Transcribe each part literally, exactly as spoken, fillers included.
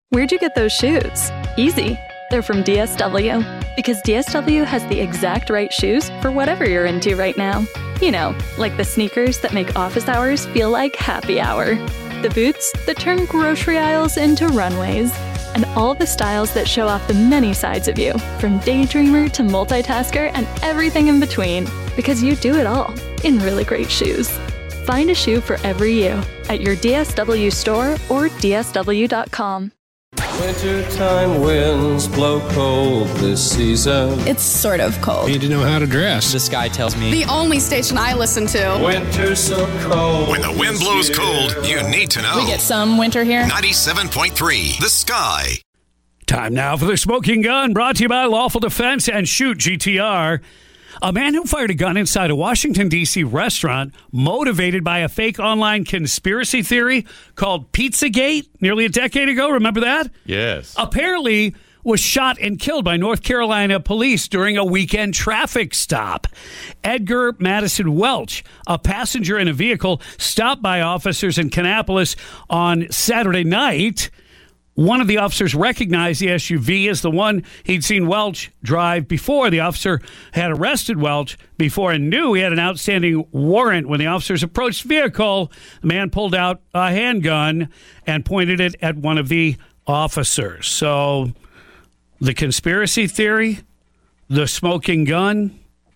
Where'd you get those shoes? Easy. They're from D S W. Because D S W has the exact right shoes for whatever you're into right now. You know, like the sneakers that make office hours feel like happy hour. The boots that turn grocery aisles into runways. And all the styles that show off the many sides of you, from daydreamer to multitasker and everything in between. Because you do it all in really great shoes. Find a shoe for every you at your D S W store or D S W dot com. Wintertime winds blow cold this season. It's sort of cold. Need to know how to dress. The sky tells me. The only station I listen to. Winter's so cold. When the wind blows year. cold, you need to know. We get some winter here. ninety-seven point three, The Sky. Time now for the Smoking Gun, brought to you by Lawful Defense and Shoot G T R. A man who fired a gun inside a Washington, D C restaurant motivated by a fake online conspiracy theory called Pizzagate nearly a decade ago. Remember that? Yes. Apparently was shot and killed by North Carolina police during a weekend traffic stop. Edgar Madison Welch, a passenger in a vehicle, stopped by officers in Kannapolis on Saturday night. One of the officers recognized the S U V as the one he'd seen Welch drive before. The officer had arrested Welch before and knew he had an outstanding warrant. When the officers approached the vehicle, the man pulled out a handgun and pointed it at one of the officers. So the conspiracy theory, the smoking gun,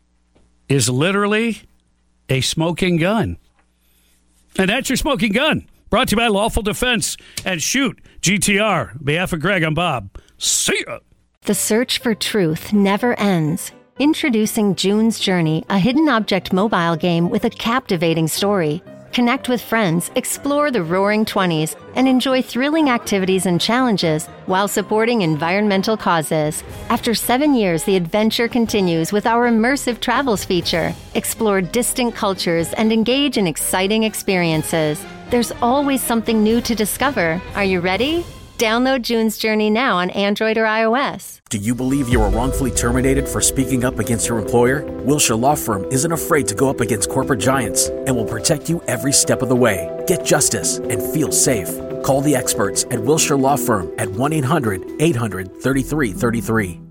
is literally a smoking gun. And that's your smoking gun. Brought to you by Lawful Defense and Shoot G T R. On behalf of Greg, I'm Bob. See ya. The search for truth never ends. Introducing June's Journey, a hidden object mobile game with a captivating story. Connect with friends, explore the Roaring Twenties, and enjoy thrilling activities and challenges while supporting environmental causes. After seven years, the adventure continues with our immersive travels feature. Explore distant cultures and engage in exciting experiences. There's always something new to discover. Are you ready? Download June's Journey now on Android or iOS. Do you believe you were wrongfully terminated for speaking up against your employer? Wilshire Law Firm isn't afraid to go up against corporate giants and will protect you every step of the way. Get justice and feel safe. Call the experts at Wilshire Law Firm at one eight hundred eight hundred thirty-three thirty-three.